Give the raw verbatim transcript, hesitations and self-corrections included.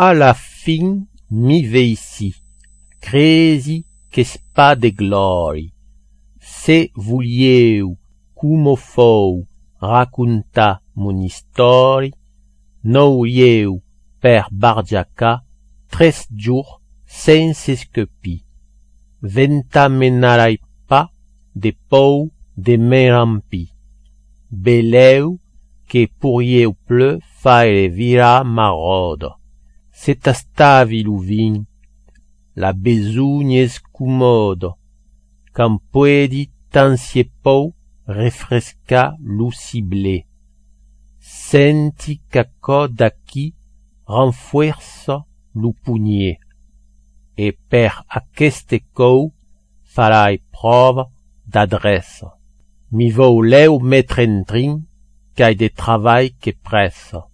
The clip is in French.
à la fin mi veici, cresi qu'es pas de glori. Se voulieu, como fou, racontar mon histori, n'aurieu per barjaca tres jours sense escapir. Ventamenarai pas de pou de me rampi. Beleu que pourrieu pleu faire vira maroda. C'est astavi l'uvin, la besogne escumodo, qu'en puedi tansie pou refresca lucible. Senti qu'aco d'aquí renfuerça lu pugnier, et per aqueste cou farai prova d'adressa. Mi vouleu mettre en trin, qu'ai de travail que pressa.